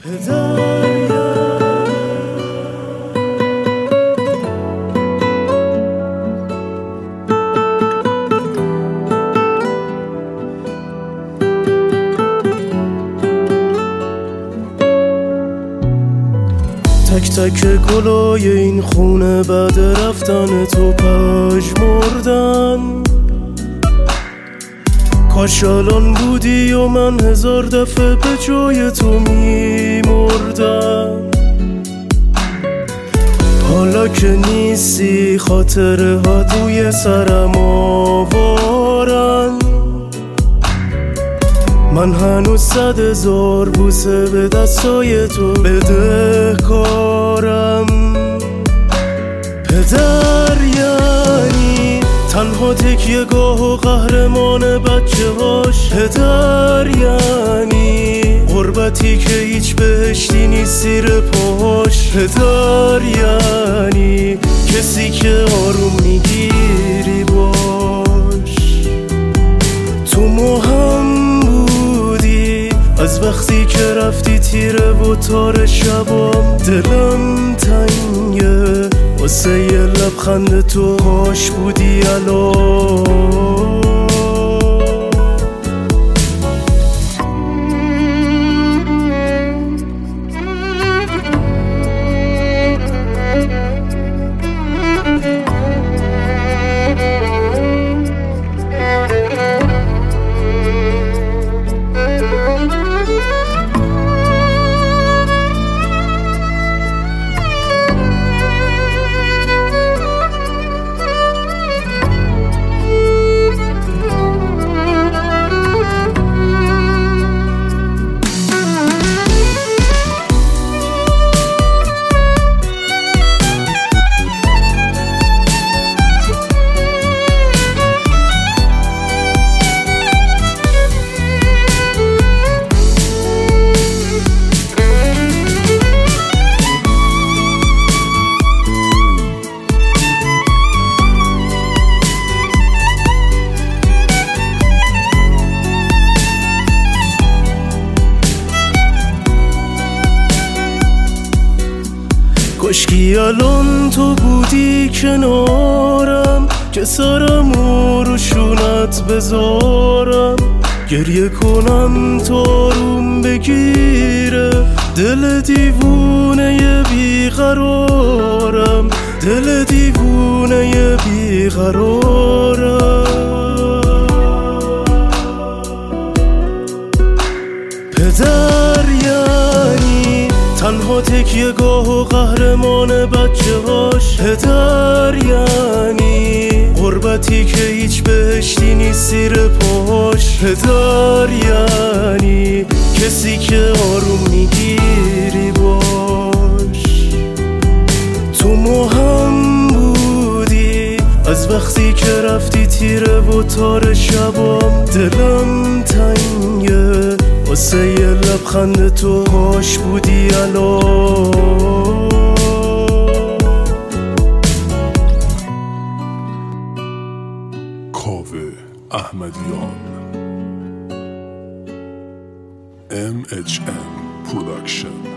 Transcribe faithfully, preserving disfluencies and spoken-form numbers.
تک تک گلای این خونه بعد رفتن تو پژمردن. کاش الان بودی و من هزار دفعه به جای تو میمردم. حالا که نیستی خاطره ها توی سرم آوارن. من هنوز صد هزار بوسه به دستای تو بدهکارم. پدر یعنی تنها تکیه گاه و قهرمان بچه هاش. پدر یعنی غربتی که هیچ بهشتی نیست زیر پاش. پدر یعنی کسی که آروم میگیری باش. تو مهم از وقتی که رفتی تیره و تار شبام. دلم تنگه واسه یه لبخند تو، کاش بودی الان. کاشکی الان تو بودی کنارم که سرمو رو شونت بذارم. گریه کنم تا آروم بگیره دل دیوونه بیقرارم. دل دیوونه بیقرارم. پدر یعنی تنها تکیه گاه و قهرمان بچه هاش. پدر یعنی غربتی که هیچ بهشتی نیست زیر پاش. پدر یعنی کسی که آروم میگیری باش. تو مهم بودی از وقتی که رفتی تیره و تار شبام. دلم تنگه واسه یه لبخند تو، کاش بودی الان. کاوه احمدیان ام اچ ام Production.